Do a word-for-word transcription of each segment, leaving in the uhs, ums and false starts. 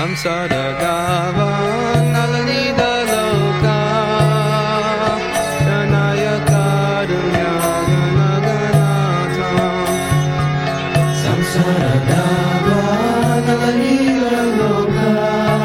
samsara nalalita loka pranaya karunya ganaganatha samsara nalalita loka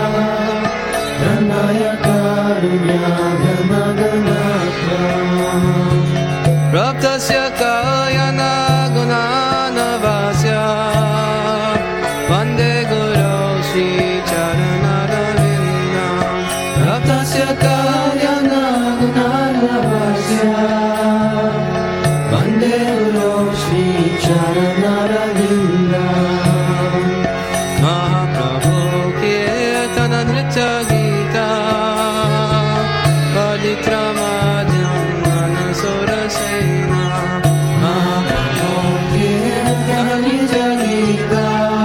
pranaya karunya ganaganatha raptasya kayana gunanavasya vande guru Shri Charanarvindam Raptasya Kalyana Gunanavasya Vande Guru Shri Charanarvindam Mahaprabhu Kirtana Nritya Gita Paditramadhyam Manasura Sena Mahaprabhu Kirtana Nritya Gita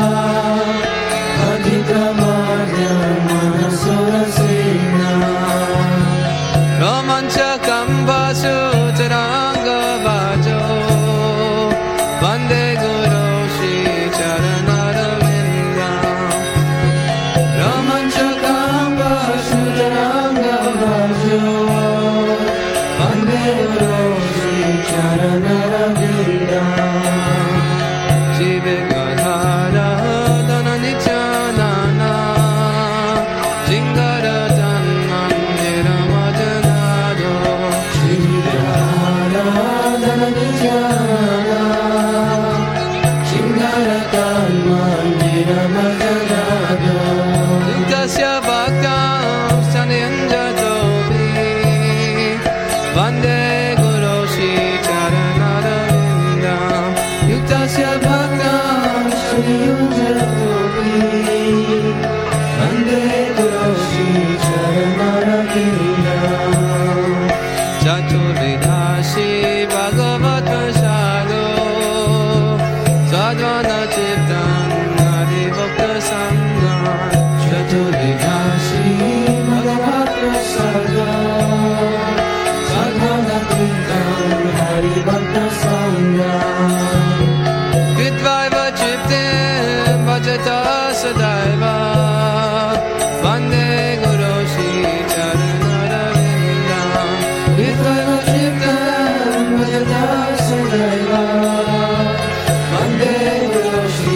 Sutaranga Vajo Vande Guru Shri Charanarvindam Ramanchakamba Sutaranga Vajo Vande Guru Shri Charanarvindam Shiva Gadhara Dana Nityanana Jingara Dhanmandira Majanado Yuktasya bhaktam sanyanjatopi Vande Guru Shri Charanarvindam Yuktasya bhaktam sanyanjatopi Vande Guru Shri Charanarvindam Chaturvidhashi Bhagavat Prasado Sadvana Chittan Adivakta Sanghan Chaturvidhashi Bhagavat Prasado Sadvana Chittan Adivakta Sanghan Kritvaiva Chittim Bhajata Sadaiva Vande Guru Shri Charanarvindam Kritvaiva Chittim Bhajata Sadaiva Vande Guru Shri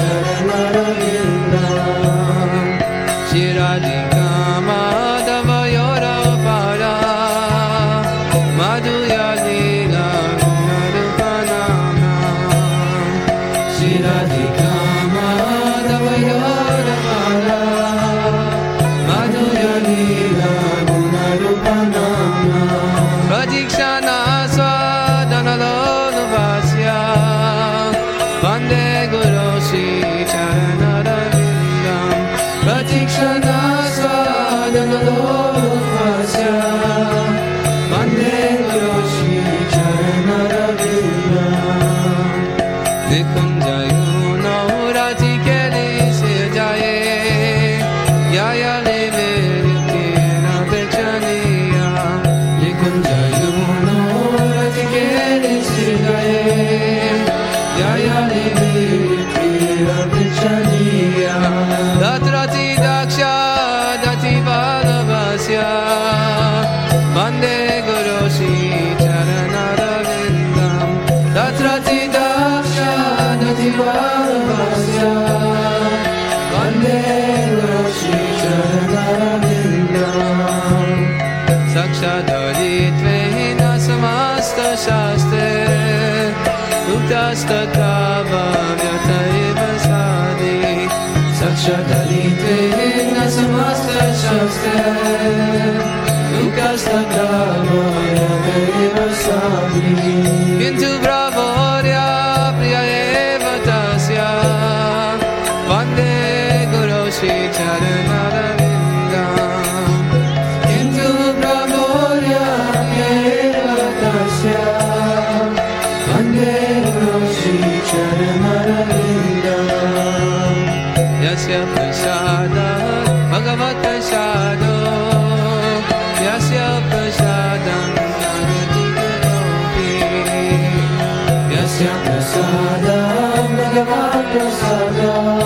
Charanarvindam Shri Radhika Madhava Yora Para Madhuya Lila Gunarupanama Shri Radhika Madhava Yora Para Madhuya Lila Gunarupanama Pradikshana Swadana Loluvasya Vande Guru Shri Charanarvindam Pratikshana Swadana Loluvasya Vande Guru Shri Charanarvindam Nikunjayo Rati Keli Sejaye Yaya Leve Yukina Pechaniya Nikunjayo Rati Keli Sejaye Yaya Leve Yukina Pechaniya Datrati Daksha Dati Valavasya Vande Guru Shri Charanarvindam Datrati Daksha Dati Valavasya Vande Guru Shri Charanarvindam Sakshadalitveina Samasta Shastre Uktastata Bhavyataiva Sadi Sakshadalitveina Samasta Shastre Uktastata Bhavyataiva Sadi Kintu Brahvorya Priya Eva Tasya Vande Guru Shri Charanarvindam Kintu Brahvorya Priya Eva Tasya Vande Guru Shri Charanarvindam Yasya Prasada Bhagavat Prasado Yasya Prasadam Narati Garopi Yasya Prasadam Bhagavat Prasada